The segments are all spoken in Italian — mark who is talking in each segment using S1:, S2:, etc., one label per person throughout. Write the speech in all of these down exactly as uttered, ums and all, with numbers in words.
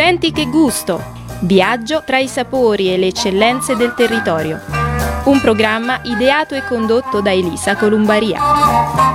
S1: Senti che gusto! Viaggio tra i sapori e le eccellenze del territorio. Un programma ideato e condotto da Elisa Columbaria.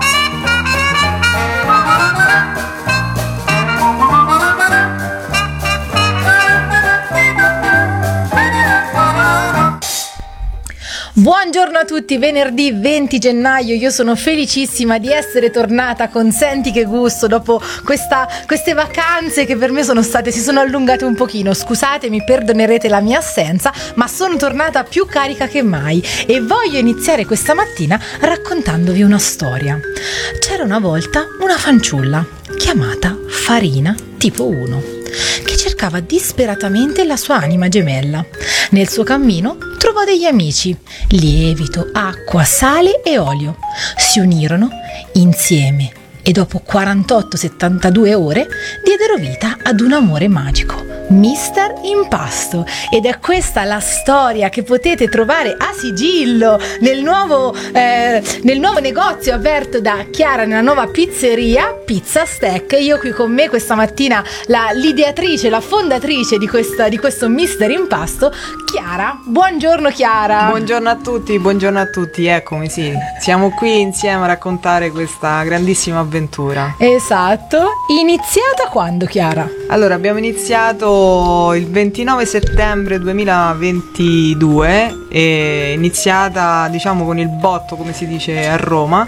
S2: Buongiorno a tutti, venerdì venti gennaio, io sono felicissima di essere tornata con Senti che gusto dopo questa, queste vacanze che per me sono state, si sono allungate un pochino, scusatemi, perdonerete la mia assenza, ma sono tornata più carica che mai e voglio iniziare questa mattina raccontandovi una storia. C'era una volta una fanciulla chiamata Farina tipo uno che cercava disperatamente la sua anima gemella. Nel suo cammino trovò degli amici, lievito, acqua, sale e olio. Si unirono insieme e dopo quarantotto settantadue ore diedero vita ad un amore magico, Mister Impasto. Ed è questa la storia che potete trovare a sigillo nel nuovo, eh, nel nuovo negozio aperto da Chiara nella nuova pizzeria Pizza Stack. Io qui con me questa mattina la, l'ideatrice, la fondatrice di, questa, di questo Mister Impasto, Chiara. Buongiorno Chiara.
S3: Buongiorno a tutti, buongiorno a tutti, eccomi, sì, siamo qui insieme a raccontare questa grandissima avventura.
S2: Esatto, iniziata quando Chiara?
S3: Allora, abbiamo iniziato il ventinove settembre duemilaventidue, è iniziata diciamo con il botto, come si dice a Roma,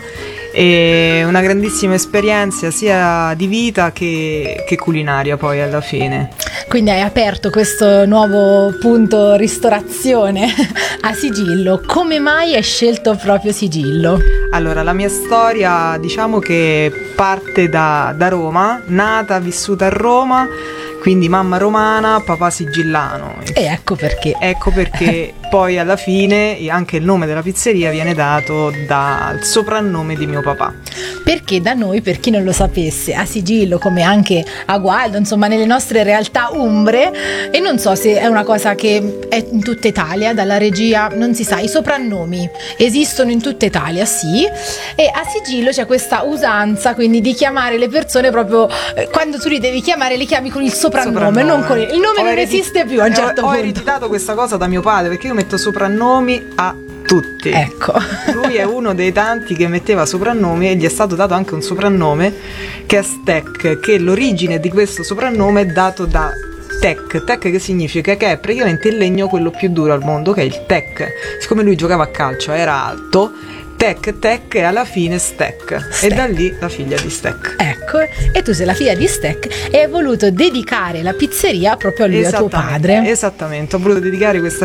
S3: e una grandissima esperienza sia di vita che, che culinaria poi alla fine.
S2: Quindi hai aperto questo nuovo punto ristorazione a Sigillo. Come mai hai scelto proprio Sigillo?
S3: Allora, la mia storia diciamo che parte da, da Roma, nata, vissuta a Roma, quindi mamma romana, papà sigillano.
S2: E ecco perché.
S3: Ecco perché poi alla fine anche il nome della pizzeria viene dato dal soprannome di mio papà.
S2: Perché da noi, per chi non lo sapesse, a Sigillo, come anche a Gualdo, insomma nelle nostre realtà umbre, e non so se è una cosa che è in tutta Italia, dalla regia non si sa, i soprannomi esistono in tutta Italia, sì, e a Sigillo c'è questa usanza quindi di chiamare le persone proprio, eh, quando tu li devi chiamare li chiami con il soprannome. Soprannome. Non con il, il nome ho non eredi- esiste più a un certo
S3: ho,
S2: punto.
S3: Ho ereditato questa cosa da mio padre, perché io metto soprannomi a tutti.
S2: Ecco.
S3: Lui è uno dei tanti che metteva soprannomi e gli è stato dato anche un soprannome che è Stack, che l'origine di questo soprannome è dato da Tech. Tech che significa che è praticamente il legno quello più duro al mondo, che è il Tech. Siccome lui giocava a calcio, era alto, Tech, Tech e alla fine Stack. Stack. E da lì la figlia di Stack.
S2: Ecco, e tu sei la figlia di Stack e hai voluto dedicare la pizzeria proprio a lui, a tuo padre.
S3: Esattamente, ho voluto dedicare questa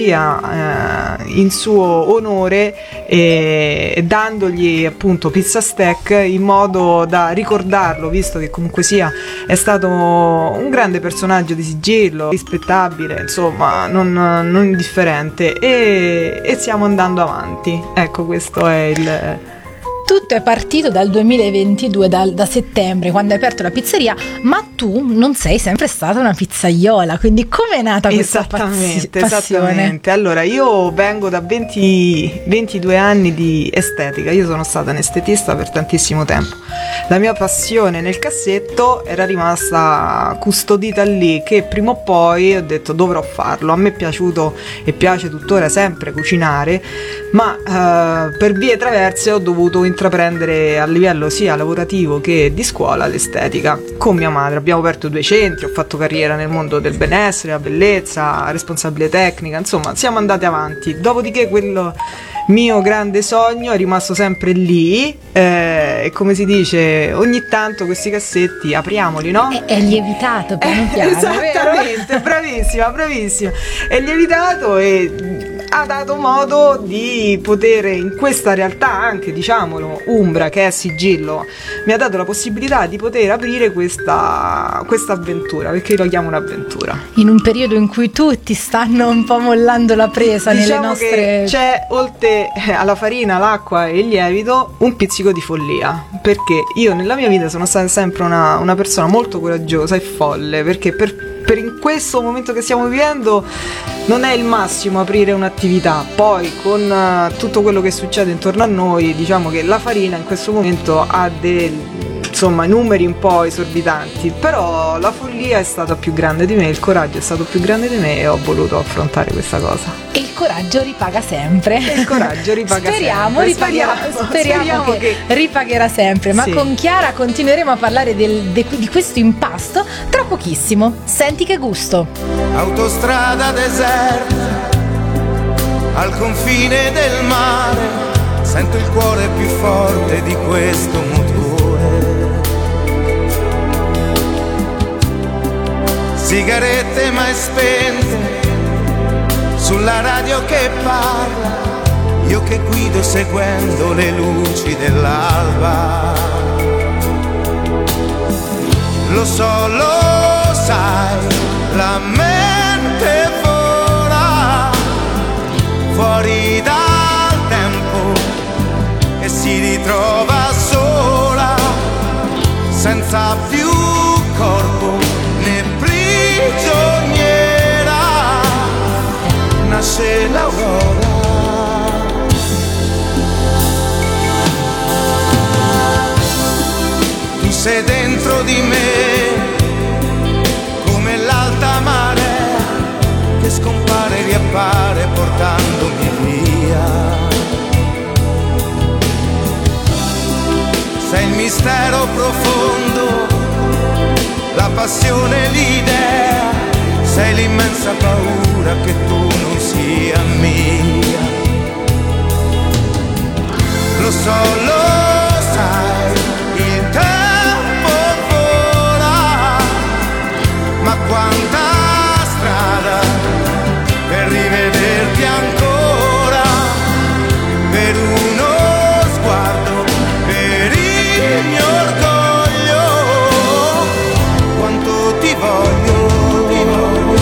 S3: pizzeria eh, in suo onore e, e dandogli appunto Pizza Stack in modo da ricordarlo, visto che comunque sia è stato un grande personaggio di Sigillo, rispettabile, insomma, non, non indifferente, e, e stiamo andando avanti. Ecco, questo è il...
S2: Tutto è partito dal duemilaventidue, dal, da settembre, quando hai aperto la pizzeria, ma tu non sei sempre stata una pizzaiola, quindi come è nata questa
S3: esattamente,
S2: passione?
S3: Esattamente, allora io vengo da venti, ventidue anni di estetica, io sono stata un'estetista per tantissimo tempo. La mia passione nel cassetto era rimasta custodita lì, che prima o poi ho detto dovrò farlo. A me è piaciuto e piace tuttora sempre cucinare, ma eh, per vie traverse ho dovuto intraprendere a livello sia lavorativo che di scuola l'estetica con mia madre. Abbiamo aperto due centri, ho fatto carriera nel mondo del benessere, la bellezza, responsabile tecnica, insomma siamo andati avanti. Dopodiché quello mio grande sogno è rimasto sempre lì, eh, e come si dice, ogni tanto questi cassetti apriamoli, no?
S2: È, è lievitato piano piano,
S3: esattamente, bravissima, bravissima, è lievitato e ha dato modo di poter, in questa realtà anche, diciamolo, umbra, che è Sigillo, mi ha dato la possibilità di poter aprire questa questa avventura, perché io lo chiamo un'avventura.
S2: In un periodo in cui tutti stanno un po' mollando la presa, diciamo, nelle nostre...
S3: che c'è, oltre alla farina, l'acqua e il lievito, un pizzico di follia, perché io nella mia vita sono stata sempre una, una persona molto coraggiosa e folle, perché per, per in questo momento che stiamo vivendo non è il massimo aprire un'attività. Poi con uh, tutto quello che succede intorno a noi, diciamo che la farina in questo momento ha del insomma numeri un po' esorbitanti, però la follia è stata più grande di me, il coraggio è stato più grande di me e ho voluto affrontare questa cosa.
S2: E il coraggio ripaga sempre.
S3: E il coraggio ripaga
S2: speriamo,
S3: sempre.
S2: Ripagherà, speriamo, speriamo, speriamo che, che ripagherà sempre. Ma sì, con Chiara continueremo a parlare del, de, di questo impasto tra pochissimo. Senti che gusto.
S4: Autostrada deserta al confine del mare, sento il cuore più forte di questo motore. Sigarette mai spente, sulla radio che parla, io che guido seguendo le luci dell'alba. Lo so, lo sai, la mente vola fuori dal tempo e si ritrova sola, senza più corpo né prigioniera. Nasce l'aurora, tu sei dentro di me come l'alta marea che scompare e riappare portandomi via. Sei il mistero profondo, la passione, l'idea, sei l'immensa paura che tu non sia mia. Lo so, lo sai, il tempo vola, ma quanta strada per rivederti ancora, per uno sguardo, per il mio orgoglio, quanto ti voglio, ti voglio.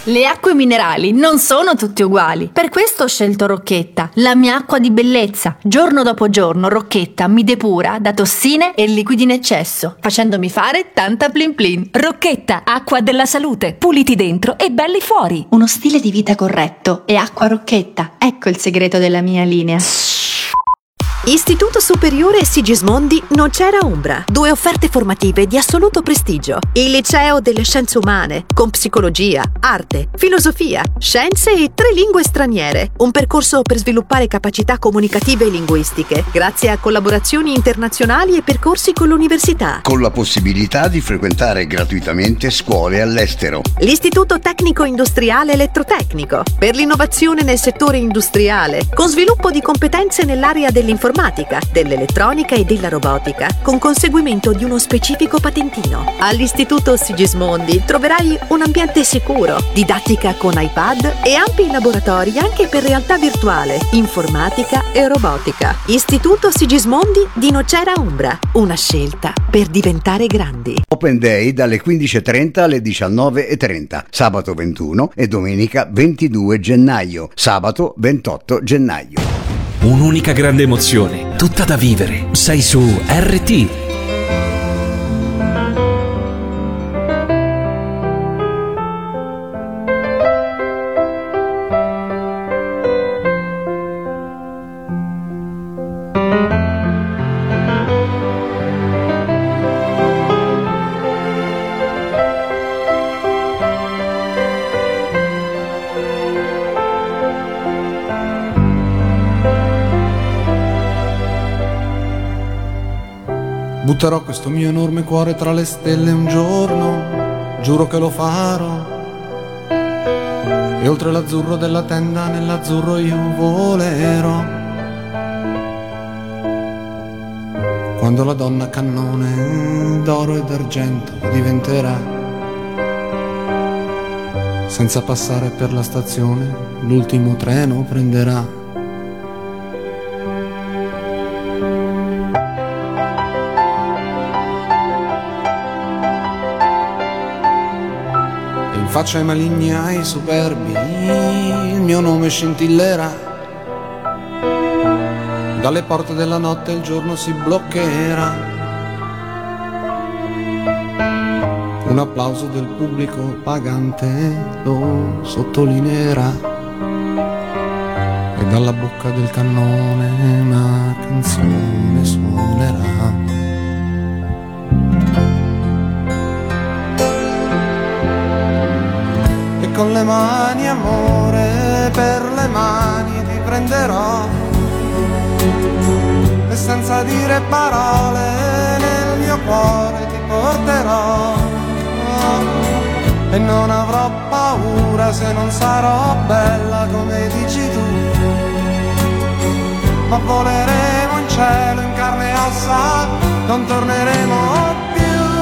S5: Le acque minerali non sono tutte uguali. Per questo ho scelto Rocchetta, la mia acqua di bellezza. Giorno dopo giorno Rocchetta mi depura da tossine e liquidi in eccesso, facendomi fare tanta plin plin.
S6: Rocchetta, acqua della salute, puliti dentro e belli fuori.
S5: Uno stile di vita corretto e acqua Rocchetta. Ecco il segreto della mia linea.
S7: Istituto Superiore Sigismondi Nocera Umbra. Due offerte formative di assoluto prestigio. Il Liceo delle Scienze Umane, con psicologia, arte, filosofia, scienze e tre lingue straniere. Un percorso per sviluppare capacità comunicative e linguistiche, grazie a collaborazioni internazionali e percorsi con l'università.
S8: Con la possibilità di frequentare gratuitamente scuole all'estero.
S7: L'Istituto Tecnico Industriale Elettrotecnico, per l'innovazione nel settore industriale, con sviluppo di competenze nell'area dell'informatica, dell'elettronica e della robotica, con conseguimento di uno specifico patentino. All'Istituto Sigismondi troverai un ambiente sicuro, didattica con iPad e ampi laboratori anche per realtà virtuale, informatica e robotica. Istituto Sigismondi di Nocera Umbra, una scelta per diventare grandi.
S8: Open Day dalle quindici e trenta alle diciannove e trenta, sabato ventuno e domenica ventidue gennaio, sabato ventotto gennaio.
S9: Un'unica grande emozione, tutta da vivere. Sei su R T.
S10: Butterò questo mio enorme cuore tra le stelle un giorno, giuro che lo farò. E oltre l'azzurro della tenda, nell'azzurro io volerò. Quando la donna cannone d'oro ed argento diventerà, senza passare per la stazione, l'ultimo treno prenderà. Faccia ai maligni, ai superbi, il mio nome scintillerà. Dalle porte della notte il giorno si bloccherà. Un applauso del pubblico pagante lo sottolineerà. E dalla bocca del cannone una canzone suonerà. Con le mani amore, per le mani ti prenderò e senza dire parole nel mio cuore ti porterò. E non avrò paura se non sarò bella come dici tu, ma voleremo in cielo in carne e ossa, non torneremo più.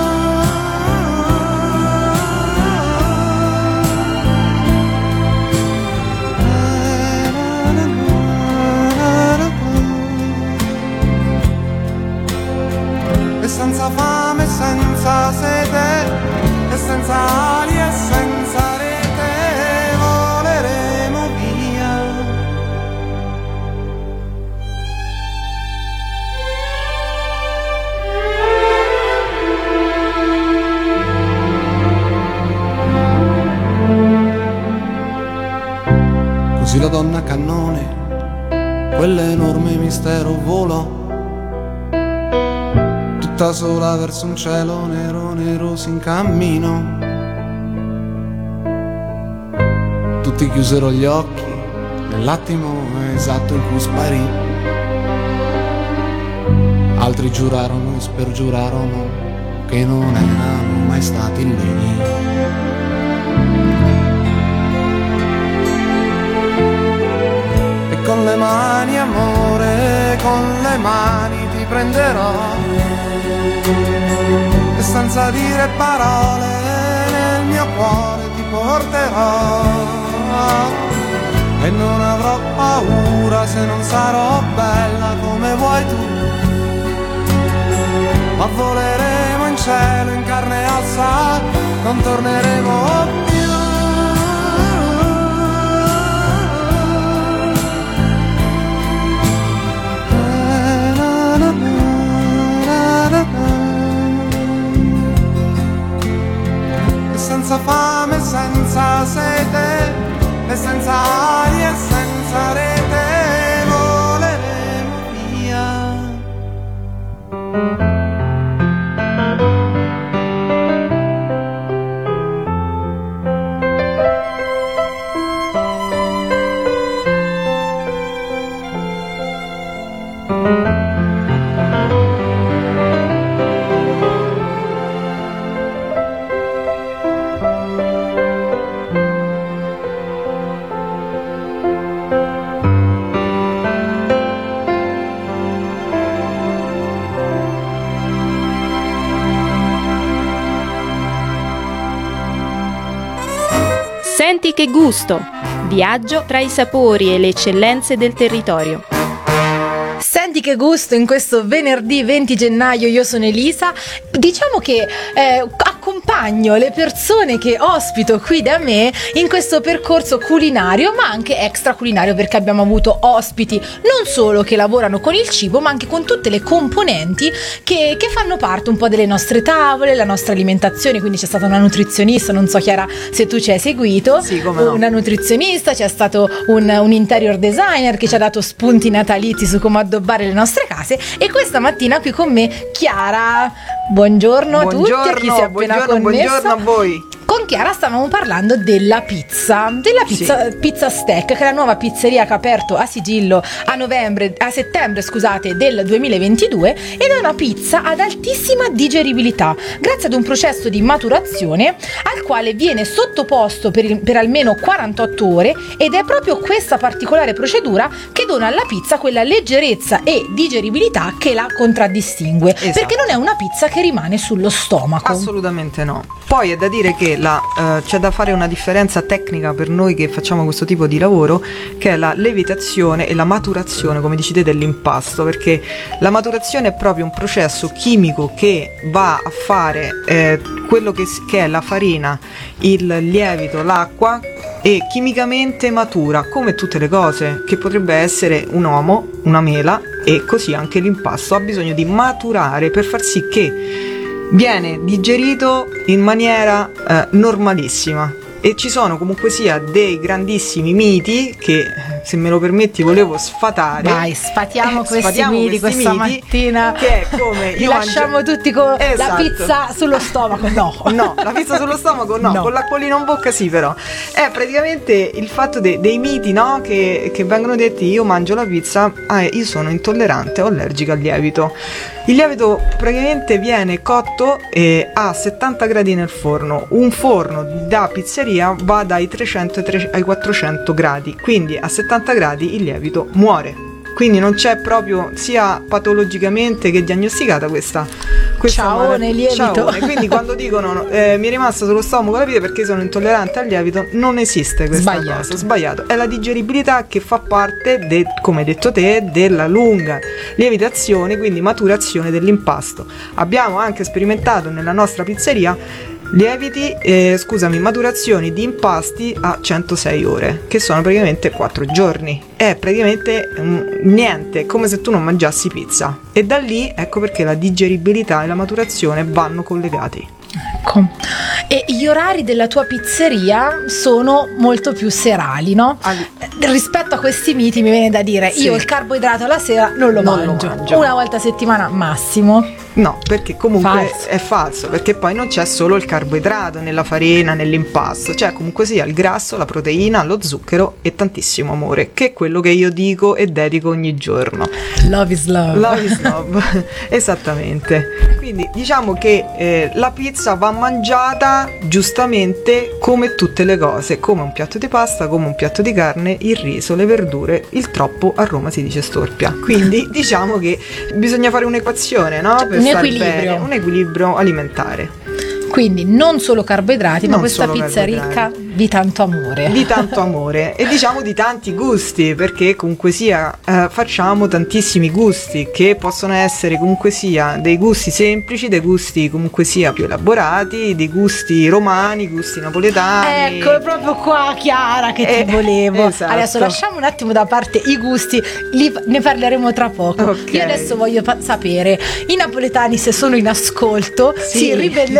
S10: Senza fame, senza sete, e senza ali e senza rete, voleremo via. Così la donna cannone, quell'enorme mistero volò, tutta sola verso un cielo nero, nero s'incammino. Tutti chiusero gli occhi nell'attimo esatto in cui sparì. Altri giurarono e spergiurarono che non erano mai stati lì. E con le mani amore, con le mani ti prenderò e senza dire parole nel mio cuore ti porterò. E non avrò paura se non sarò bella come vuoi tu, ma voleremo in cielo in carne e ossa, non torneremo più. e senza sete, e senza aria e senza rete voleremo via.
S1: Senti che gusto! Viaggio tra i sapori e le eccellenze del territorio.
S2: Senti che gusto in questo venerdì venti gennaio, io sono Elisa. Diciamo che eh, accompagno le persone che ospito qui da me in questo percorso culinario, ma anche extra culinario, perché abbiamo avuto ospiti non solo che lavorano con il cibo, ma anche con tutte le componenti che, che fanno parte un po' delle nostre tavole, la nostra alimentazione. Quindi c'è stata una nutrizionista, non so Chiara se tu ci hai seguito,
S3: sì, come no.
S2: Una nutrizionista, c'è stato un, un interior designer che ci ha dato spunti natalizi su come addobbare le nostre case, e questa mattina qui con me Chiara. Buongiorno, buongiorno a tutti, a chi si è appena
S3: buongiorno,
S2: connesso.
S3: Buongiorno a voi.
S2: Con Chiara stavamo parlando della pizza, della pizza, sì. Pizza Stack, che è la nuova pizzeria che ha aperto a sigillo a novembre, a settembre, scusate, del duemilaventidue, ed è una pizza ad altissima digeribilità, grazie ad un processo di maturazione al quale viene sottoposto per, il, per almeno quarantotto ore, ed è proprio questa particolare procedura che dona alla pizza quella leggerezza e digeribilità che la contraddistingue, esatto. Perché non è una pizza che rimane sullo stomaco.
S3: Assolutamente no. Poi è da dire che la, uh, c'è da fare una differenza tecnica per noi che facciamo questo tipo di lavoro, che è la lievitazione e la maturazione, come dici te, dell'impasto, perché la maturazione è proprio un processo chimico che va a fare eh, quello che, che è la farina, il lievito, l'acqua, e chimicamente matura, come tutte le cose, che potrebbe essere un uomo, una mela, e così anche l'impasto ha bisogno di maturare per far sì che viene digerito in maniera eh, normalissima. E ci sono comunque sia dei grandissimi miti che, se me lo permetti, volevo sfatare.
S2: Vai, sfatiamo,
S3: eh,
S2: questi
S3: sfatiamo
S2: miti
S3: questi
S2: questa
S3: miti,
S2: mattina.
S3: Che è come
S2: Li
S3: io
S2: lasciamo
S3: mangio...
S2: tutti con
S3: esatto.
S2: La pizza sullo stomaco. No,
S3: no, la pizza sullo stomaco no, no. Con l'acquolina in bocca sì, però è praticamente il fatto de- dei miti, no? Che, che vengono detti: io mangio la pizza, ah, io sono intollerante o allergica al lievito. Il lievito praticamente viene cotto eh, a settanta gradi nel forno. Un forno da pizzeria va dai trecento ai quattrocento gradi, quindi a settanta gradi il lievito muore. Quindi non c'è proprio, sia patologicamente che diagnosticata, questa, questa
S2: ciaone lievito.
S3: Ciaone. Quindi quando dicono eh, mi è rimasta sullo stomaco la pizza perché sono intollerante al lievito, non esiste questa
S2: Sbagliato.
S3: cosa. Sbagliato. È la digeribilità che fa parte, de, come hai detto te, della lunga lievitazione, quindi maturazione dell'impasto. Abbiamo anche sperimentato nella nostra pizzeria lieviti, eh, scusami, maturazioni di impasti a centosei ore, che sono praticamente quattro giorni. È praticamente um, niente, come se tu non mangiassi pizza. E da lì ecco perché la digeribilità e la maturazione vanno collegati.
S2: Ecco. E gli orari della tua pizzeria sono molto più serali, no?
S3: All...
S2: Rispetto a questi miti mi viene da dire, sì. Io il carboidrato la sera non lo,
S3: non
S2: mangio.
S3: lo mangio,
S2: una volta a settimana massimo.
S3: No, perché comunque
S2: falso.
S3: È falso, perché poi non c'è solo il carboidrato nella farina, nell'impasto, c'è comunque sia il grasso, la proteina, lo zucchero e tantissimo amore, che è quello che io dico e dedico ogni giorno.
S2: Love is love.
S3: Love is love, esattamente. Quindi diciamo che eh, la pizza va mangiata giustamente come tutte le cose, come un piatto di pasta, come un piatto di carne, il riso, le verdure, il troppo a Roma si dice storpia. Quindi diciamo che bisogna fare un'equazione, no? Per
S2: un equilibrio.
S3: Bene, un equilibrio alimentare.
S2: Quindi non solo carboidrati,
S3: non
S2: ma questa pizza ricca di tanto amore.
S3: Di tanto amore e diciamo di tanti gusti, perché comunque sia eh, facciamo tantissimi gusti che possono essere comunque sia dei gusti semplici, dei gusti comunque sia più elaborati, dei gusti romani, gusti napoletani.
S2: Ecco, è proprio qua Chiara che
S3: eh,
S2: ti volevo.
S3: Esatto.
S2: Adesso lasciamo un attimo da parte i gusti, li, ne parleremo tra poco.
S3: Okay.
S2: Io adesso voglio pa- sapere, i napoletani se sono in ascolto
S3: sì.
S2: si ribelleranno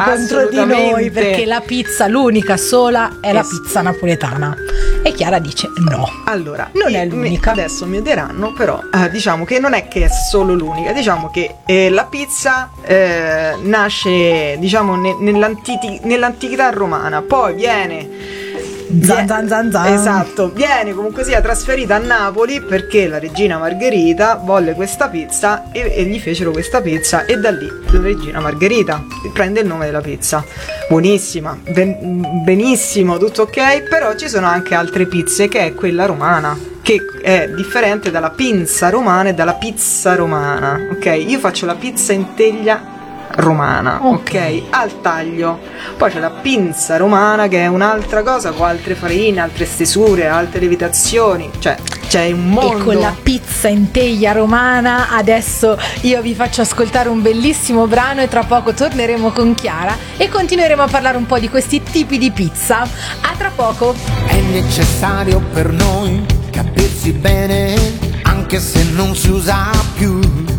S2: contro di noi, perché la pizza, l'unica sola, è la pizza napoletana. E Chiara dice no.
S3: Allora,
S2: non è l'unica.
S3: Adesso mi odieranno, però eh, diciamo che non è che è solo l'unica, diciamo che eh, la pizza eh, nasce, diciamo, ne, nell'antichi, nell'antichità romana, poi viene
S2: Zan, zan, zan, zan.
S3: Esatto, viene comunque sia trasferita a Napoli perché la regina Margherita volle questa pizza e, e gli fecero questa pizza, e da lì la regina Margherita prende il nome della pizza. Buonissima, ben, benissimo, tutto ok, però ci sono anche altre pizze, che è quella romana, che è differente dalla pinza romana e dalla pizza romana, ok? Io faccio la pizza in teglia romana, ok, al taglio. Poi c'è la pinza romana, che è un'altra cosa, con altre farine, altre stesure, altre lievitazioni, cioè c'è un mondo.
S2: E con la pizza in teglia romana adesso io vi faccio ascoltare un bellissimo brano e tra poco torneremo con Chiara e continueremo a parlare un po' di questi tipi di pizza. A tra poco.
S4: È necessario per noi capirsi bene, anche se non si usa più.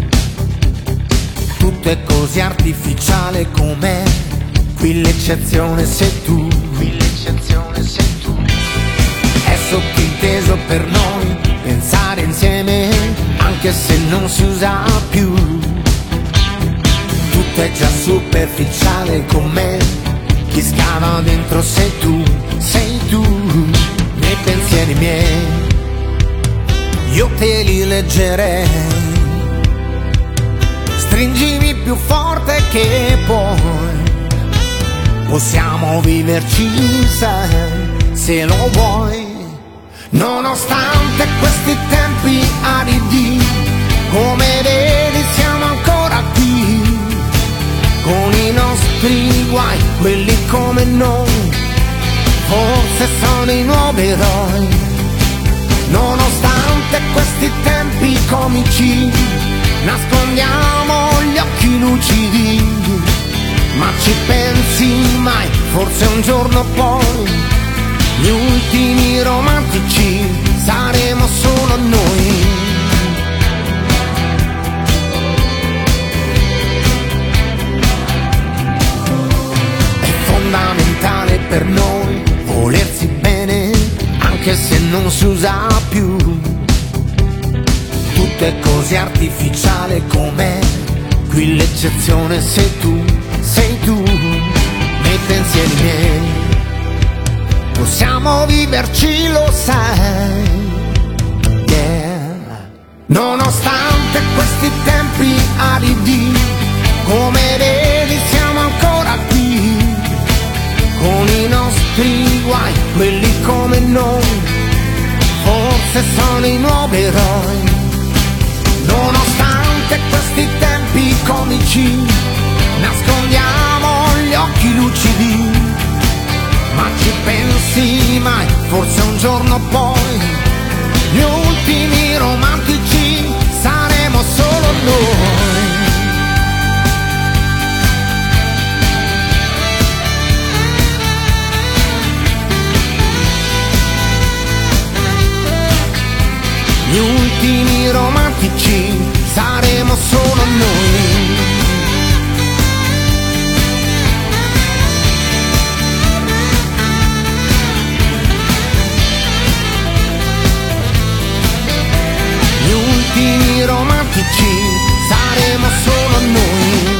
S4: Tutto è così artificiale com'è, qui l'eccezione sei tu, qui l'eccezione sei tu. È sottinteso per noi pensare insieme, anche se non si usa più. Tutto è già superficiale com'è, chi scava dentro sei tu, sei tu. Nei pensieri miei io te li leggerei, stringimi più forte che puoi, possiamo viverci, sai, se lo vuoi. Nonostante questi tempi aridi, come vedi siamo ancora qui, con i nostri guai, quelli come noi, forse sono i nuovi eroi. Nonostante questi tempi comici, nascondiamo gli occhi lucidi, ma ci pensi mai, forse un giorno poi, gli ultimi romantici saremo solo noi. È fondamentale per noi volersi bene, anche se non si usa più. Tutto è così artificiale com'è, qui l'eccezione sei tu, sei tu. Nei pensieri miei possiamo viverci, lo sai, yeah. Nonostante questi tempi aridi, come vedi siamo ancora qui, con i nostri guai, quelli come noi, forse sono i nuovi eroi. Nonostante questi tempi comici, nascondiamo gli occhi lucidi, ma ci pensi mai, forse un giorno poi, gli ultimi romantici saremo solo noi. Gli ultimi romantici saremo solo noi. Gli ultimi romantici saremo solo noi.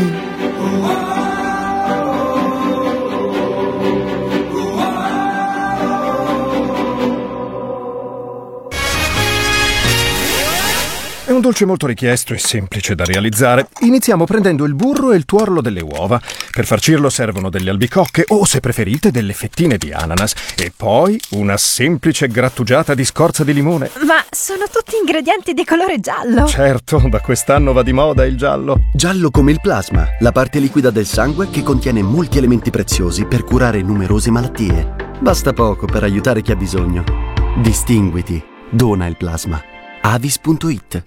S11: È un dolce molto richiesto e semplice da realizzare. Iniziamo prendendo il burro e il tuorlo delle uova. Per farcirlo servono delle albicocche o, se preferite, delle fettine di ananas. E poi una semplice grattugiata di scorza di limone.
S6: Ma sono tutti ingredienti di colore giallo.
S11: Certo, da quest'anno va di moda il giallo.
S12: Giallo come il plasma, la parte liquida del sangue che contiene molti elementi preziosi per curare numerose malattie. Basta poco per aiutare chi ha bisogno. Distinguiti. Dona il plasma. Avis punto it.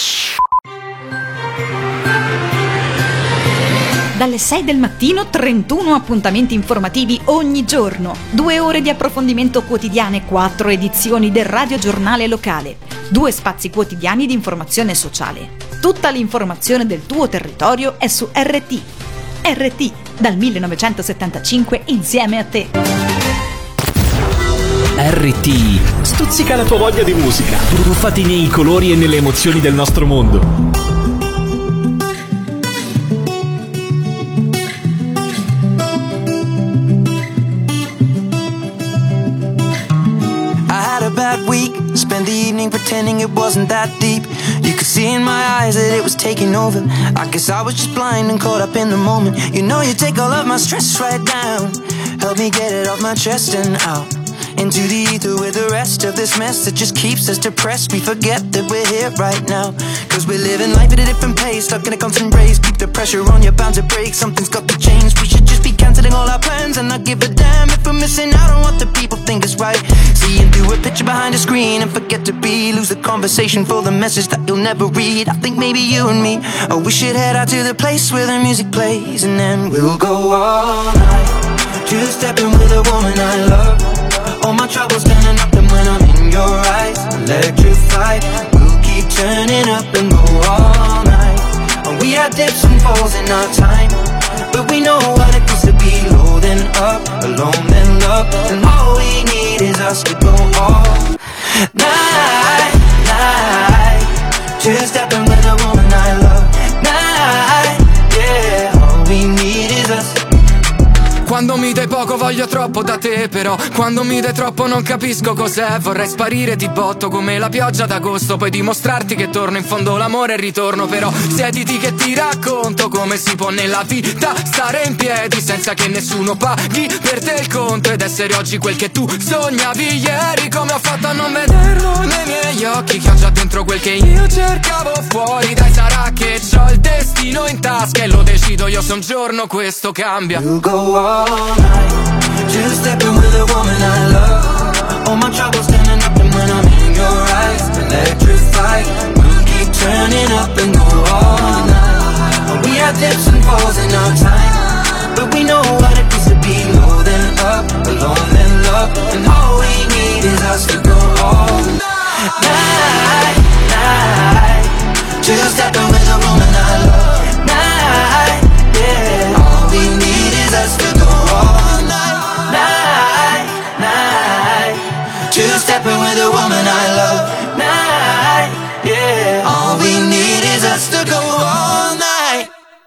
S6: Dalle sei del mattino trentuno appuntamenti informativi ogni giorno, due ore di approfondimento quotidiane, quattro edizioni del radiogiornale locale, due spazi quotidiani di informazione sociale. Tutta l'informazione del tuo territorio è su R T. R T, dal millenovecentosettantacinque insieme a te.
S9: R T stuzzica la tua voglia di musica, tuffati nei colori e nelle emozioni del nostro mondo.
S13: Bad week, spent the evening pretending it wasn't that deep. You could see in my eyes that it was taking over. I guess I was just blind and caught up in the moment. You know you take all of my stress right down. Help me get it off my chest and out into the ether with the rest of this mess that just keeps us depressed. We forget that we're here right now, cause we're living life at a different pace, stuck in a constant race. Keep the pressure on, you're bound to break. Something's got to change. We should just be cancelling all our plans and not give a damn if we're missing out on what the people think is right. Seeing through a picture behind a screen and forget to be. Lose the conversation for the message that you'll never read. I think maybe you and me, oh, we should head out to the place where the music plays, and then we'll go all night, two-stepping with a woman I love. All my troubles turning up, and when I'm in your eyes, electrified. We'll keep turning up and go all night. And we had dips and falls in our time, but we know what it feels to be low then up, alone then love. And all we need is us to go all night, night. Two-stepping with a woman I love. Night, yeah. All we need is us.
S14: Quando mi dai poco voglio troppo da te, però quando mi dai troppo non capisco cos'è. Vorrei sparire, ti botto come la pioggia d'agosto, poi dimostrarti che torno, in fondo l'amore e ritorno. Però siediti che ti racconto come si può nella vita stare in piedi senza che nessuno paghi per te il conto, ed essere oggi quel che tu sognavi ieri. Come ho fatto a non vederlo nei miei occhi, che ho già dentro quel che io cercavo fuori. Dai, sarà che c'ho il destino in tasca e lo decido io se un giorno questo cambia.
S13: We'll go all night, two-stepping with a woman I love. All my troubles turning up, and when I'm in your eyes, electrified. We'll keep turning up and go all night. We had dips and falls in our time, but we know what it feels to be low then up, alone then love. And all we need is us to go all night, night. Two-stepping with a woman I love. Night, yeah. All we need is us to go all night, night, night. Two-stepping with a woman I love. Night, yeah. All we need is us to go all night.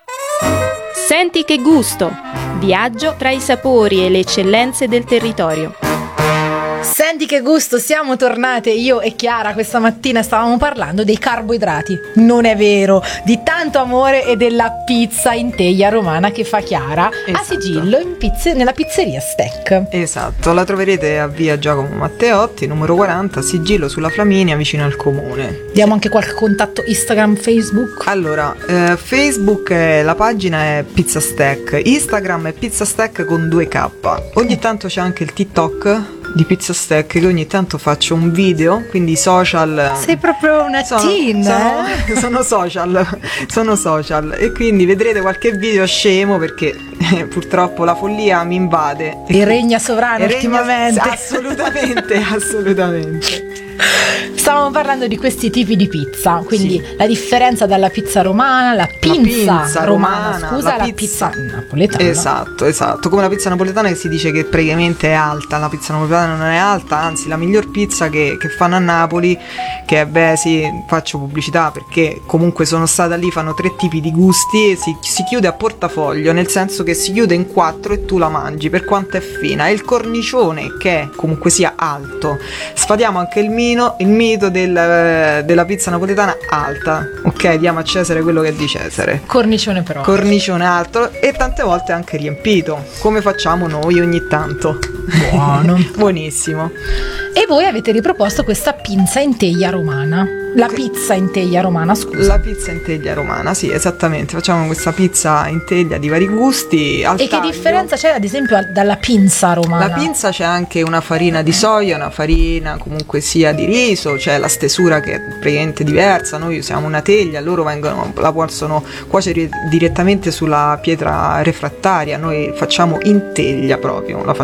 S1: Senti che gusto! Viaggio tra i sapori e le eccellenze del territorio.
S2: Senti che gusto, siamo tornate io e Chiara. Questa mattina stavamo parlando dei carboidrati. Non è vero, di tanto amore e della pizza in teglia romana che fa Chiara, esatto, a Sigillo in pizze, nella pizzeria Steak.
S3: Esatto, la troverete a via Giacomo Matteotti, numero quaranta, Sigillo sulla Flaminia, vicino al comune.
S2: Diamo anche qualche contatto Instagram, Facebook?
S3: Allora, eh, Facebook è, la pagina è Pizza Steak, Instagram è Pizza Steak con due K. Ogni tanto c'è anche il TikTok di Pizza Steak, che ogni tanto faccio un video, quindi social.
S2: Sei proprio una
S3: sono,
S2: teen,
S3: sono,
S2: eh?
S3: sono social, sono social, e quindi vedrete qualche video scemo perché eh, purtroppo la follia mi invade
S2: e, e regna sovrano
S3: e
S2: ultimamente.
S3: Regna, assolutamente, assolutamente.
S2: Stavamo parlando di questi tipi di pizza, quindi sì, la differenza dalla pizza romana, la pinza,
S3: la pizza
S2: romana,
S3: romana,
S2: scusa,
S3: la
S2: la
S3: pizza,
S2: pizza napoletana.
S3: Esatto, esatto, come la pizza napoletana, che si dice che praticamente è alta. La pizza napoletana non è alta, anzi la miglior pizza che, che fanno a Napoli, che è, beh sì, faccio pubblicità perché comunque sono stata lì, fanno tre tipi di gusti e si, si chiude a portafoglio, nel senso che si chiude in quattro e tu la mangi per quanto è fina. E il cornicione, che è comunque sia alto, sfatiamo anche il mino, il mito del, della pizza napoletana alta, ok, diamo a Cesare quello che è di Cesare.
S2: Cornicione però
S3: cornicione alto, e tante volte anche riempito, come facciamo noi ogni tanto.
S2: Buono.
S3: Buonissimo.
S2: E voi avete riproposto questa pinza in teglia romana. La pizza in teglia romana, scusa.
S3: La pizza in teglia romana, sì, esattamente. Facciamo questa pizza in teglia di vari gusti. Al
S2: e
S3: taglio.
S2: Che differenza c'è, ad esempio, dalla pinza romana?
S3: La pinza c'è anche una farina di soia, una farina comunque sia di riso, c'è la stesura che è praticamente diversa. Noi usiamo una teglia, loro vengono, la possono cuocere direttamente sulla pietra refrattaria. Noi facciamo in teglia proprio, la facciamo come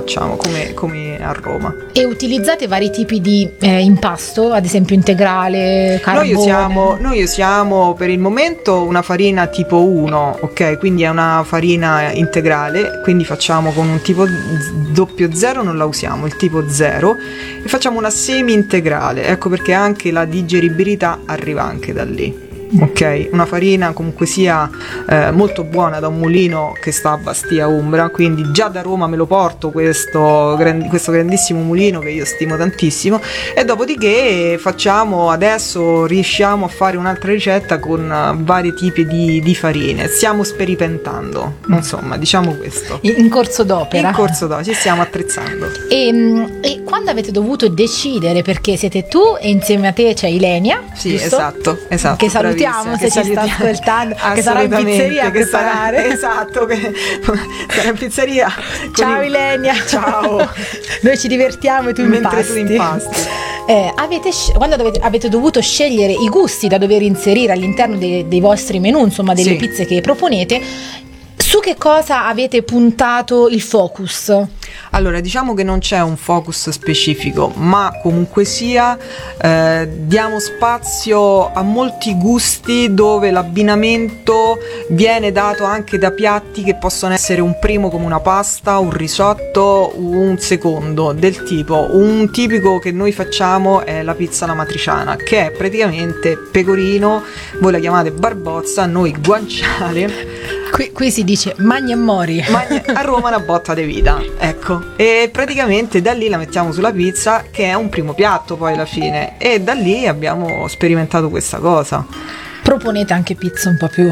S3: come, come a Roma.
S2: E utilizzate vari tipi di eh, impasto, ad esempio integrale, carbone?
S3: Noi usiamo, noi usiamo per il momento una farina tipo uno, ok? Quindi è una farina integrale, quindi facciamo con un tipo doppio zero, non la usiamo, il tipo zero, e facciamo una semi integrale, ecco perché anche la digeribilità arriva anche da lì. Ok, una farina comunque sia eh, molto buona da un mulino che sta a Bastia Umbra, quindi già da Roma me lo porto questo, gran, questo grandissimo mulino che io stimo tantissimo, e dopodiché facciamo adesso riusciamo a fare un'altra ricetta con uh, vari tipi di, di farine, stiamo sperimentando, insomma, diciamo questo.
S2: In corso d'opera.
S3: In corso d'opera, ci stiamo attrezzando.
S2: E, e quando avete dovuto decidere, perché siete tu e insieme a te c'è Ilenia,
S3: sì,
S2: giusto?
S3: esatto, esatto.
S2: Che salutiamo se ci sta ascoltando, che sarà in pizzeria a preparare.
S3: Sarà, esatto, che sarà in pizzeria.
S2: Ciao
S3: i...
S2: Ilenia.
S3: Ciao.
S2: Noi ci divertiamo e tu
S3: mentre
S2: impasti.
S3: tu impasti.
S2: Eh, avete, quando avete, avete dovuto scegliere i gusti da dover inserire all'interno dei, dei vostri menù, insomma delle
S3: sì.
S2: pizze che proponete, su che cosa avete puntato il focus?
S3: Allora, diciamo che non c'è un focus specifico, ma comunque sia eh, diamo spazio a molti gusti dove l'abbinamento viene dato anche da piatti che possono essere un primo come una pasta, un risotto, un secondo, del tipo, un tipico che noi facciamo è la pizza alla matriciana, che è praticamente pecorino, voi la chiamate barbozza, noi guanciale.
S2: Qui, qui si dice magna e mori.
S3: Magna, a Roma una botta di vita, ecco. E praticamente da lì la mettiamo sulla pizza, che è un primo piatto poi alla fine. E da lì abbiamo sperimentato questa cosa.
S2: Proponete anche pizza un po' più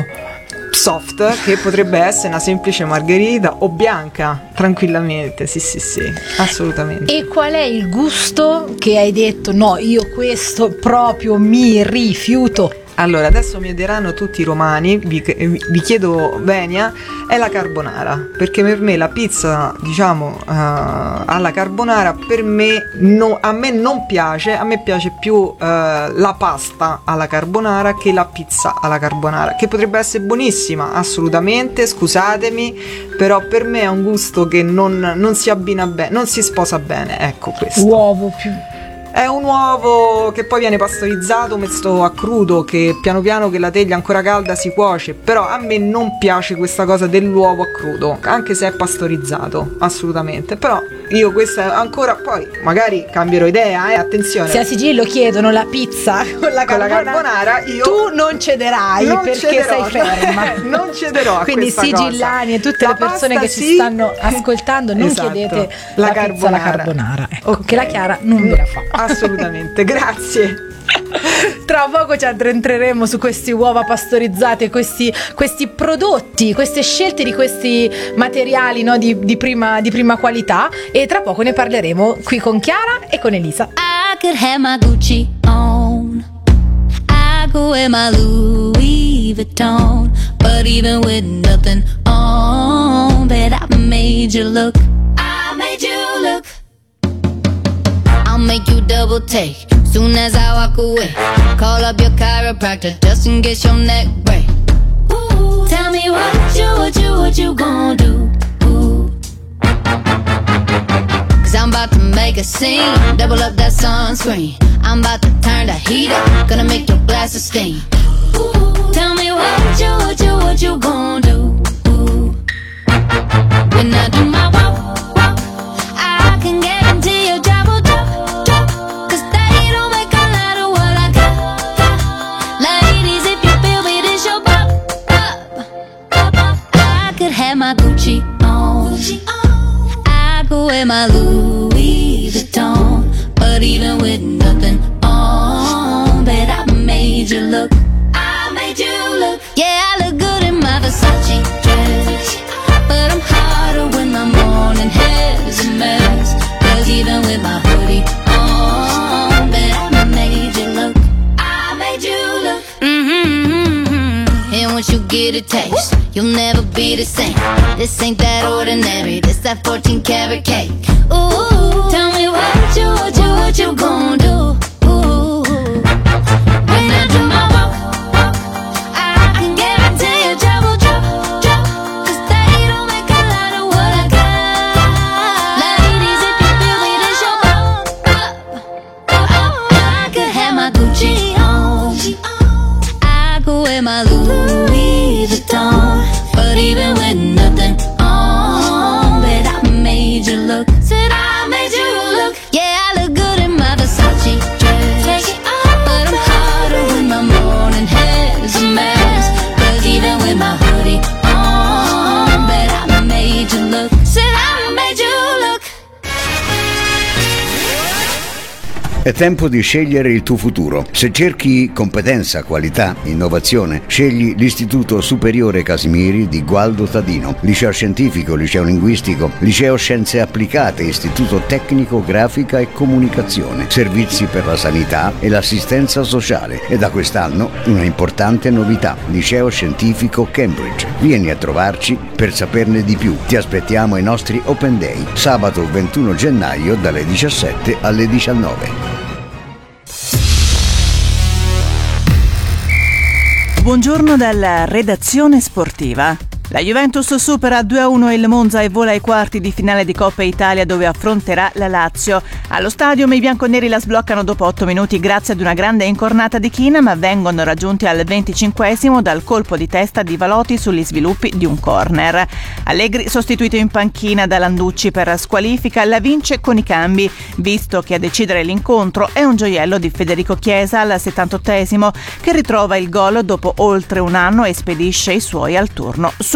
S3: soft, che potrebbe essere una semplice margherita o bianca, tranquillamente, sì sì sì, assolutamente.
S2: E qual è il gusto che hai detto no, io questo proprio mi rifiuto?
S3: Allora, adesso mi odieranno tutti i romani, vi, vi chiedo venia, è la carbonara, perché per me la pizza, diciamo, uh, alla carbonara, per me, no, a me non piace, a me piace più uh, la pasta alla carbonara che la pizza alla carbonara, che potrebbe essere buonissima, assolutamente, scusatemi, però per me è un gusto che non, non si abbina bene, non si sposa bene, ecco questo.
S2: Uovo più...
S3: È un uovo che poi viene pastorizzato, messo a crudo, che piano piano che la teglia ancora calda si cuoce, però a me non piace questa cosa dell'uovo a crudo, anche se è pastorizzato, assolutamente, però io questa ancora, poi magari cambierò idea, eh, attenzione.
S2: Se a Sigillo chiedono la pizza con la carbonara,
S3: con la carbonara io
S2: tu non cederai, non perché
S3: cederò,
S2: sei ferma.
S3: Non cederò a
S2: quindi
S3: questa
S2: sigillani
S3: cosa.
S2: E tutte
S3: la
S2: le persone
S3: pasta
S2: che
S3: sì.
S2: ci stanno ascoltando, non
S3: esatto.
S2: chiedete
S3: la,
S2: la
S3: carbonara.
S2: pizza alla carbonara, ecco,
S3: Okay.
S2: che la Chiara non ve la fa.
S3: Assolutamente, grazie.
S2: Tra poco ci addentreremo su queste uova pastorizzate, questi, questi prodotti, queste scelte di questi materiali, no, di, di, prima, di prima qualità, e tra poco ne parleremo qui con Chiara e con Elisa.
S15: I could have my Gucci on, I go wear my Louis Vuitton, but even with nothing on, bet I made you look, I made you look. I'll make you double take soon as I walk away. Call up your chiropractor just in case your neck break. Ooh, tell me what you, what you, what you gonna do? Ooh. Cause I'm about to make a scene, double up that sunscreen. I'm about to turn the heat up, gonna make your glasses steam. Ooh, tell me what you, what you, what you gonna do? Ooh. When I do my walk, walk, I can guarantee your job will drop. Have my Gucci on, I go wear my Louis Vuitton, but even with nothing on, bet I made you look, I made you look. Yeah, I look good in my Versace dress, but I'm hotter when my morning hair's a mess. Cause even with my hoodie on, bet I made you look, I made you look. Mm-hmm. And once you get a taste, you'll never be the same. This ain't that ordinary, this that fourteen karat cake. Ooh, tell me what you, what you, what you gon' do? Ooh, when I do my walk, walk, I can guarantee your job will drop, drop. Cause they don't make a lot of what I got. Ladies, if
S8: È tempo di scegliere il tuo futuro. Se cerchi competenza, qualità, innovazione, scegli l'Istituto Superiore Casimiri di Gualdo Tadino, liceo scientifico, liceo linguistico, liceo scienze applicate, istituto tecnico, grafica e comunicazione, servizi per la sanità e l'assistenza sociale. E da quest'anno una importante novità, liceo scientifico Cambridge. Vieni a trovarci per saperne di più. Ti aspettiamo ai nostri Open Day, sabato ventuno gennaio dalle diciassette alle diciannove.
S16: Buongiorno dalla redazione sportiva. La Juventus supera due a uno il Monza e vola ai quarti di finale di Coppa Italia, dove affronterà la Lazio. Allo stadio i bianconeri la sbloccano dopo otto minuti grazie ad una grande incornata di China, ma vengono raggiunti al venticinquesimo dal colpo di testa di Valotti sugli sviluppi di un corner. Allegri, sostituito in panchina da Landucci per squalifica, la vince con i cambi, visto che a decidere l'incontro è un gioiello di Federico Chiesa al settantottesimo, che ritrova il gol dopo oltre un anno e spedisce i suoi al turno successivo.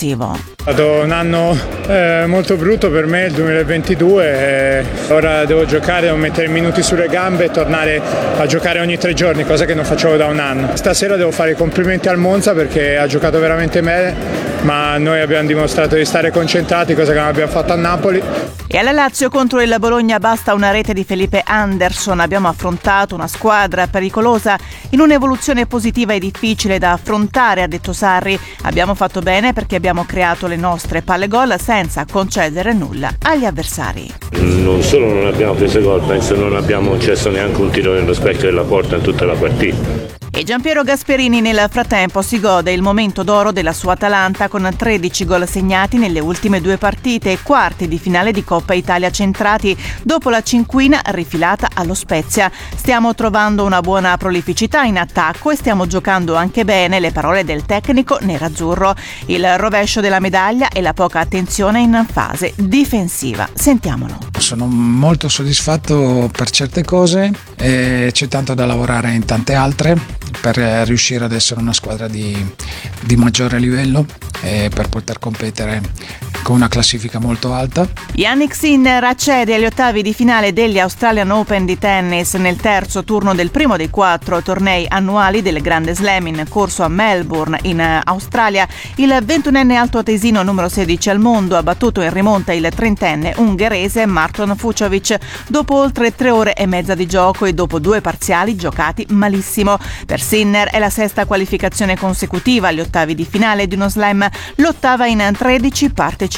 S17: È stato un anno eh, molto brutto per me, il duemilaventidue, e ora devo giocare, devo mettere minuti sulle gambe e tornare a giocare ogni tre giorni, cosa che non facevo da un anno. Stasera devo fare i complimenti al Monza perché ha giocato veramente bene, ma noi abbiamo dimostrato di stare concentrati, cosa che non abbiamo fatto a Napoli.
S16: E alla Lazio contro il Bologna basta una rete di Felipe Anderson. Abbiamo affrontato una squadra pericolosa in un'evoluzione positiva e difficile da affrontare, ha detto Sarri. Abbiamo fatto bene perché abbiamo creato le nostre palle gol senza concedere nulla agli avversari.
S18: Non solo non abbiamo preso gol, penso non abbiamo concesso neanche un tiro nello specchio della porta in tutta la partita.
S16: E Giampiero Gasperini nel frattempo si gode il momento d'oro della sua Atalanta con tredici gol segnati nelle ultime due partite e quarti di finale di Coppa Italia centrati dopo la cinquina rifilata allo Spezia. Stiamo trovando una buona prolificità in attacco e stiamo giocando anche bene, le parole del tecnico nerazzurro. Il rovescio della medaglia e la poca attenzione in fase difensiva. Sentiamolo.
S19: Sono molto soddisfatto per certe cose e c'è tanto da lavorare in tante altre per riuscire ad essere una squadra di, di maggiore livello e per poter competere con una classifica molto alta.
S16: Jannik Sinner accede agli ottavi di finale degli Australian Open di tennis nel terzo turno del primo dei quattro tornei annuali del Grande Slam in corso a Melbourne in Australia. Il ventunenne altoatesino numero sedici al mondo ha battuto in rimonta il trentenne ungherese Marton Fucsovics dopo oltre tre ore e mezza di gioco e dopo due parziali giocati malissimo. Per Sinner è la sesta qualificazione consecutiva agli ottavi di finale di uno slam, l'ottava in tredici partecipazioni.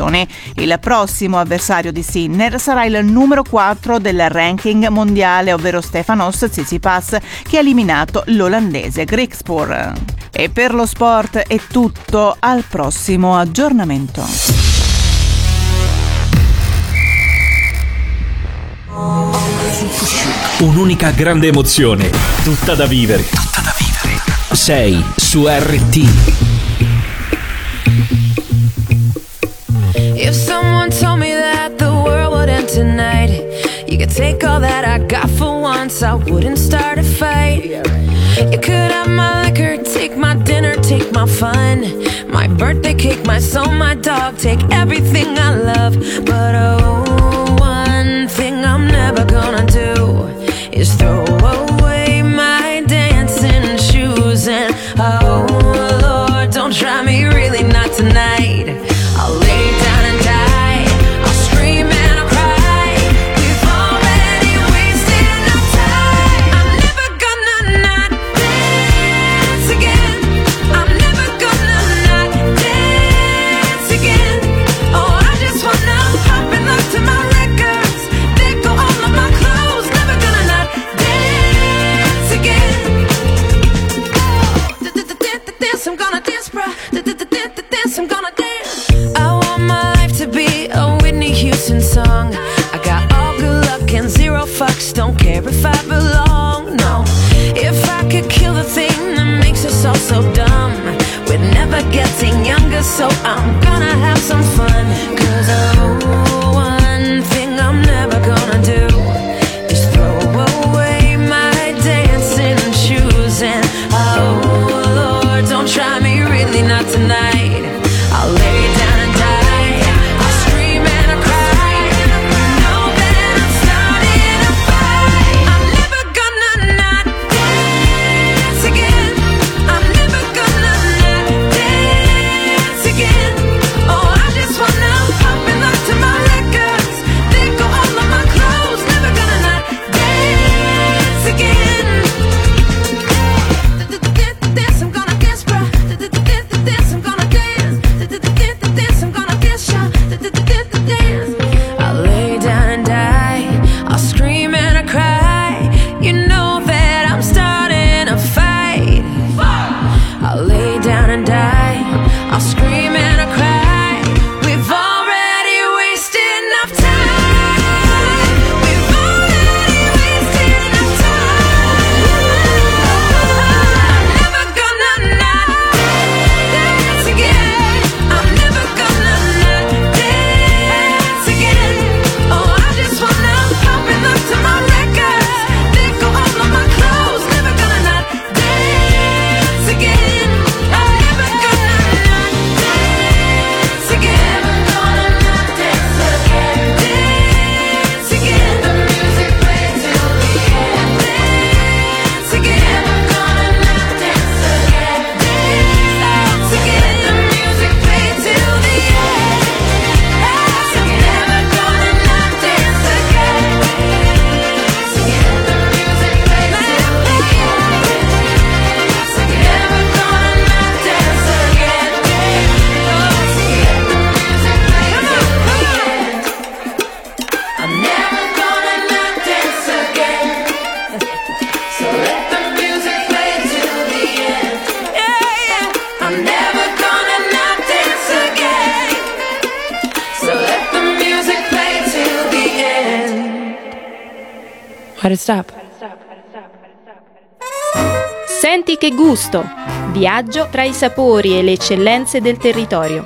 S16: Il prossimo avversario di Sinner sarà il numero quattro del ranking mondiale, ovvero Stefanos Tsitsipas, che ha eliminato l'olandese Griekspoor. E per lo sport è tutto, al prossimo aggiornamento.
S9: Un'unica grande emozione, tutta da vivere. Tutta da vivere. Sei su R T.
S20: If someone told me that the world would end tonight, you could take all that I got for once, I wouldn't start a fight. You could have my liquor, take my dinner, take my fun, my birthday cake, my soul, my dog, take everything I love. But oh, one thing I'm never gonna do is throw away my dancing shoes. And oh Lord, don't try me, really not tonight. I'll lay down and die, I'll scream and I'll cry. We've already wasted enough time. I'm never gonna not dance again. I'm never gonna not dance again. Oh, I just wanna pop and look to my records, let go all of my clothes. Never gonna not dance. Why'd it stop?
S1: Senti che gusto! Viaggio tra i sapori e le eccellenze del territorio.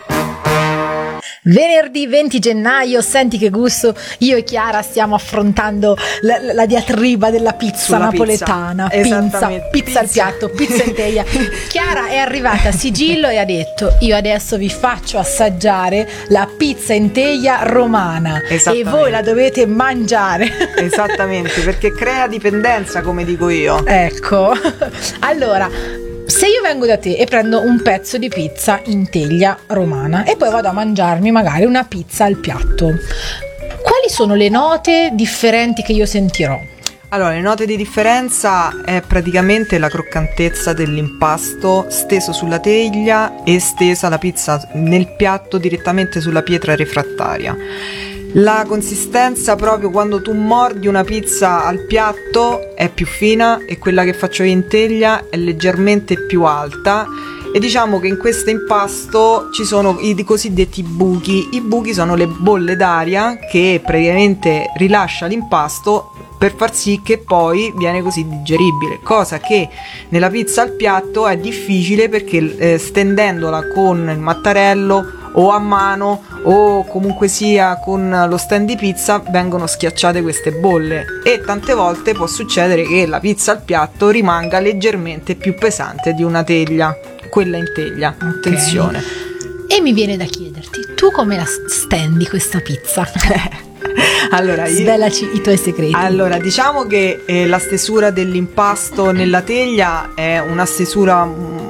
S2: Venerdì venti gennaio, senti che gusto, io e Chiara stiamo affrontando la, la diatriba della pizza
S3: Sulla
S2: napoletana,
S3: pizza.
S2: pizza, pizza al piatto, pizza in teglia. Chiara è arrivata a Sigillo e ha detto: io adesso vi faccio assaggiare la pizza in teglia romana e voi la dovete mangiare.
S3: Esattamente, perché crea dipendenza, come dico io.
S2: Ecco, allora, se io vengo da te e prendo un pezzo di pizza in teglia romana e poi vado a mangiarmi magari una pizza al piatto, quali sono le note differenti che io sentirò?
S3: Allora, le note di differenza è praticamente la croccantezza dell'impasto steso sulla teglia e stesa la pizza nel piatto direttamente sulla pietra refrattaria. La consistenza, proprio quando tu mordi una pizza al piatto, è più fina e quella che faccio io in teglia è leggermente più alta. E diciamo che in questo impasto ci sono i cosiddetti buchi. I buchi sono le bolle d'aria che praticamente rilascia l'impasto per far sì che poi viene così digeribile, cosa che nella pizza al piatto è difficile, perché eh, stendendola con il mattarello o a mano o comunque sia con lo stand di pizza vengono schiacciate queste bolle, e tante volte può succedere che la pizza al piatto rimanga leggermente più pesante di una teglia, quella in teglia. Okay. Attenzione.
S2: E mi viene da chiederti, tu come la stendi questa pizza?
S3: Allora, io,
S2: svelaci i tuoi segreti.
S3: Allora, diciamo che eh, la stesura dell'impasto nella teglia è una stesura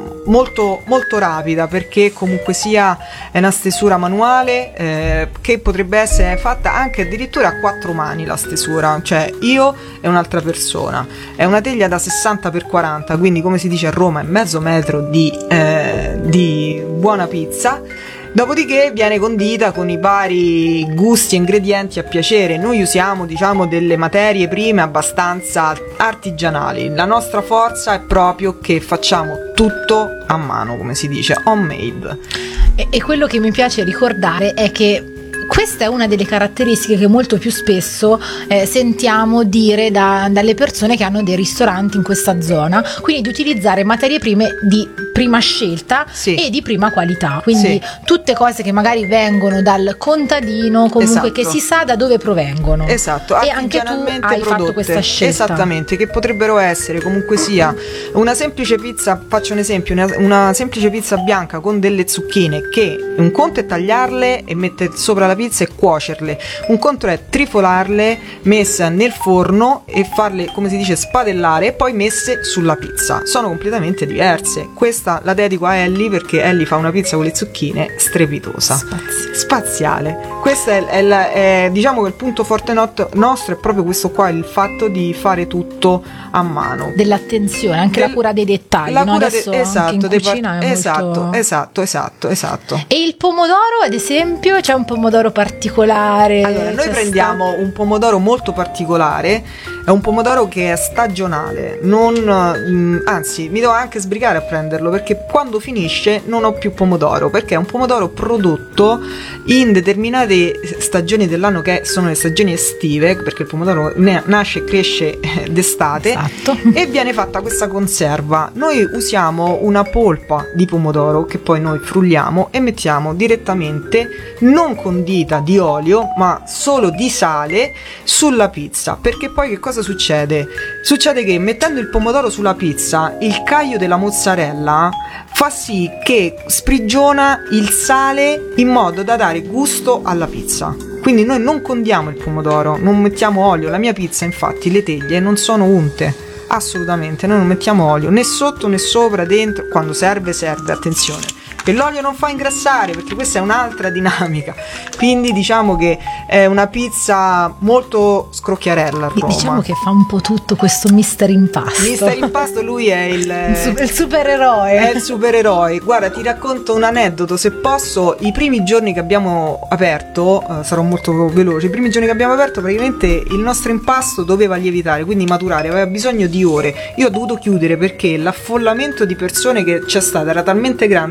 S3: molto molto rapida, perché comunque sia è una stesura manuale eh, che potrebbe essere fatta anche addirittura a quattro mani, la stesura, cioè io e un'altra persona. È una teglia da sessanta per quaranta, quindi come si dice a Roma è mezzo metro di, eh, di buona pizza. Dopodiché viene condita con i vari gusti e ingredienti a piacere. Noi usiamo, diciamo, delle materie prime abbastanza artigianali. La nostra forza è proprio che facciamo tutto a mano, come si dice, homemade.
S2: E, e quello che mi piace ricordare è che questa è una delle caratteristiche che molto più spesso eh, sentiamo dire da, dalle persone che hanno dei ristoranti in questa zona, quindi di utilizzare materie prime di prima scelta, sì, e di prima qualità, quindi sì, tutte cose che magari vengono dal contadino, comunque, esatto, che si sa da dove provengono.
S3: Esatto,
S2: e anche tu hai
S3: prodotte,
S2: fatto questa scelta.
S3: Esattamente, che potrebbero essere comunque sia una semplice pizza, faccio un esempio, una, una semplice pizza bianca con delle zucchine, che un conto è tagliarle e mettere sopra la pizza e cuocerle, un conto è trifolarle, messe nel forno e farle, come si dice, spadellare e poi messe sulla pizza. Sono completamente diverse. Questa la dedico a Ellie, perché Ellie fa una pizza con le zucchine strepitosa, Spazi. spaziale. Questo è, è, la, è diciamo che il punto forte not- nostro è proprio questo qua, il fatto di fare tutto a mano,
S2: dell'attenzione, anche Del, la cura dei dettagli,
S3: la
S2: no?
S3: cura
S2: Adesso
S3: de- esatto,
S2: anche in cucina
S3: par-
S2: è
S3: esatto,
S2: molto...
S3: esatto, esatto, esatto.
S2: E il pomodoro, ad esempio, c'è un pomodoro particolare?
S3: Allora, noi prendiamo sta... un pomodoro molto particolare, è un pomodoro che è stagionale, non, mh, anzi mi devo anche sbrigare a prenderlo, perché quando finisce non ho più pomodoro, perché è un pomodoro prodotto in determinate stagioni dell'anno, che sono le stagioni estive, perché il pomodoro ne- nasce e cresce d'estate, esatto, e viene fatta questa conserva. Noi usiamo una polpa di pomodoro che poi noi frulliamo e mettiamo direttamente, non condita di olio ma solo di sale, sulla pizza, perché poi che cosa succede? Succede che mettendo il pomodoro sulla pizza, il caglio della mozzarella fa sì che sprigiona il sale in modo da dare gusto alla pizza. Quindi noi non condiamo il pomodoro, non mettiamo olio. La mia pizza, infatti, le teglie non sono unte, assolutamente, noi non mettiamo olio né sotto né sopra, dentro. Quando serve serve, attenzione, e l'olio non fa ingrassare, perché questa è un'altra dinamica. Quindi diciamo che è una pizza molto scrocchiarella a Roma.
S2: Diciamo che fa un po' tutto questo mister impasto.
S3: Mister Impasto, lui è il,
S2: il, il supereroe.
S3: È il supereroe. Guarda, ti racconto un aneddoto, se posso. I primi giorni che abbiamo aperto, uh, sarò molto veloce, i primi giorni che abbiamo aperto praticamente il nostro impasto doveva lievitare, quindi maturare, aveva bisogno di ore. Io ho dovuto chiudere perché l'affollamento di persone che c'è stato era talmente grande che io non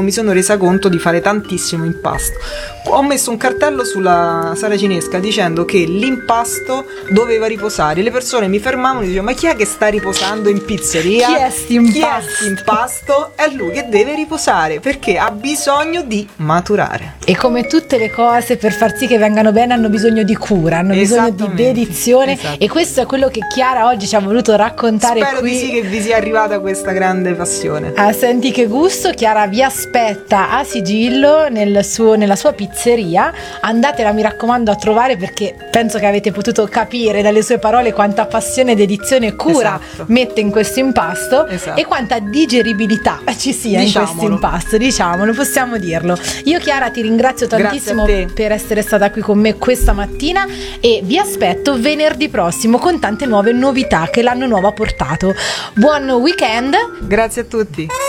S3: non mi sono resa conto di fare tantissimo impasto. Ho messo un cartello sulla saracinesca dicendo che l'impasto doveva riposare. Le persone mi fermavano e dicevano: ma chi è che sta riposando in pizzeria?
S2: Chi è sti impasto?
S3: Chi è sti impasto? È lui che deve riposare perché ha bisogno di maturare.
S2: E come tutte le cose, per far sì che vengano bene hanno bisogno di cura, hanno bisogno di dedizione. Esatto. E questo è quello che Chiara oggi ci ha voluto raccontare.
S3: Spero
S2: qui.
S3: di sì che vi sia arrivata questa grande passione.
S2: Ah, senti che gusto. Chiara vi aspetta a Sigillo nel suo, nella sua pizzeria. Andatela, mi raccomando, a trovare, perché penso che avete potuto capire dalle sue parole quanta passione, dedizione e cura esatto. mette in questo impasto esatto. e quanta digeribilità ci sia diciamolo. in questo impasto, diciamolo, possiamo dirlo. Io Chiara ti ringrazio tantissimo per essere stata qui con me questa mattina e vi aspetto venerdì prossimo con tante nuove novità che l'anno nuovo ha portato. Buon weekend.
S3: Grazie a tutti.